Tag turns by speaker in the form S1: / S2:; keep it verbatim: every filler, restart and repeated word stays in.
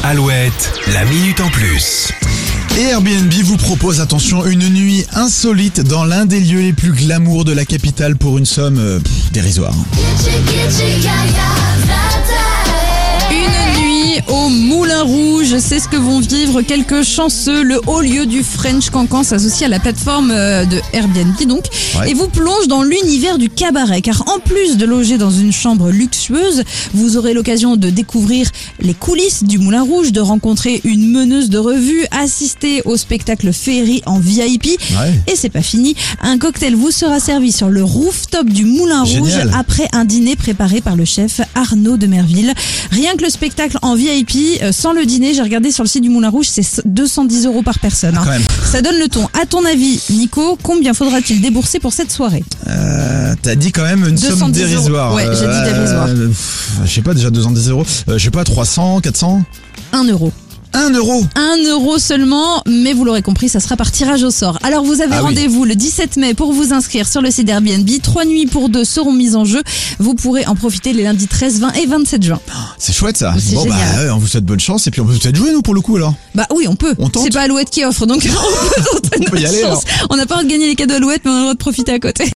S1: Alouette, la minute en plus.
S2: Et Airbnb vous propose, attention, une nuit insolite dans l'un des lieux les plus glamour de la capitale pour une somme euh, pff, dérisoire.
S3: Une nuit au Moulin Rouge, c'est ce que vont vivre quelques chanceux. Le haut lieu du French Cancan s'associe à la plateforme de Airbnb donc,
S2: Ouais.
S3: et vous plonge dans l'univers du cabaret. Car en plus de loger dans une chambre luxueuse, vous aurez l'occasion de découvrir les coulisses du Moulin Rouge, de rencontrer une meneuse de revue, assister au spectacle féerie en V I P.
S2: Ouais.
S3: Et c'est pas fini, un cocktail vous sera servi sur le rooftop du Moulin Rouge
S2: Génial.
S3: après un dîner préparé par le chef Arnaud de Merville. Rien que le spectacle en V I P, euh, sans le dîner, j'ai regardé sur le site du Moulin Rouge, c'est deux cent dix euros par personne. hein.
S2: Quand même.
S3: Ça donne le ton. À ton avis, Nico, combien faudra-t-il débourser pour cette soirée?
S2: Euh, T'as dit quand même une
S3: deux cent
S2: somme
S3: dix
S2: dérisoire.
S3: euros. Ouais, j'ai dit dérisoire.
S2: Euh, pff, je sais pas, déjà deux cent dix euros. Euh, je sais pas, trois cents, quatre cents
S3: Un euro.
S2: un euro.
S3: Un euro seulement, mais vous l'aurez compris, ça sera par tirage au sort. Alors vous avez
S2: Ah oui.
S3: rendez-vous le dix-sept mai pour vous inscrire sur le site Airbnb. Trois nuits pour deux seront mises en jeu. Vous pourrez en profiter les lundis treize, vingt et vingt-sept juin.
S2: C'est chouette ça.
S3: C'est
S2: Bon
S3: génial.
S2: bah ouais, on vous souhaite bonne chance et puis on peut peut-être jouer nous pour le coup alors.
S3: Bah oui, on peut.
S2: On tente.
S3: C'est pas Alouette qui offre, donc on peut tenter
S2: On peut y
S3: notre
S2: aller,
S3: chance. On n'a pas gagné les cadeaux Alouette, mais on a le droit de profiter à côté.